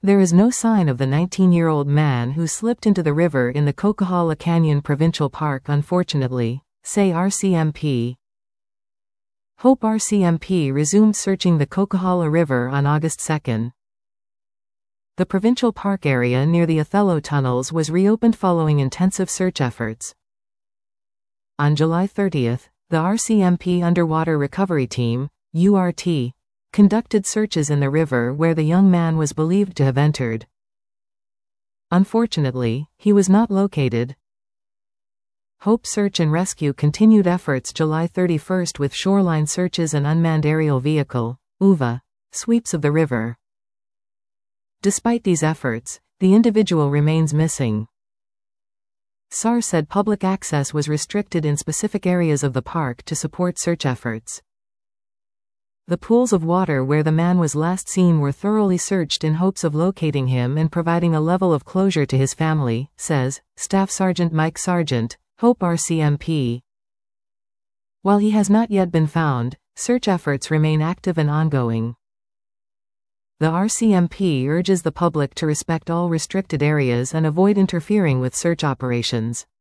There is no sign of the 19-year-old man who slipped into the river in the Coquihalla Canyon Provincial Park, unfortunately, say RCMP. Hope RCMP resumed searching the Coquihalla River on August 2. The provincial park area near the Othello tunnels was reopened following intensive search efforts. On July 30, the RCMP Underwater Recovery Team, URT, conducted searches in the river where the young man was believed to have entered. Unfortunately, he was not located. Hope Search and Rescue continued efforts July 31 with shoreline searches and unmanned aerial vehicle, UVA, sweeps of the river. Despite these efforts, the individual remains missing. SAR said public access was restricted in specific areas of the park to support search efforts. The pools of water where the man was last seen were thoroughly searched in hopes of locating him and providing a level of closure to his family, says Staff Sergeant Mike Sargent, Hope RCMP. While he has not yet been found, search efforts remain active and ongoing. The RCMP urges the public to respect all restricted areas and avoid interfering with search operations.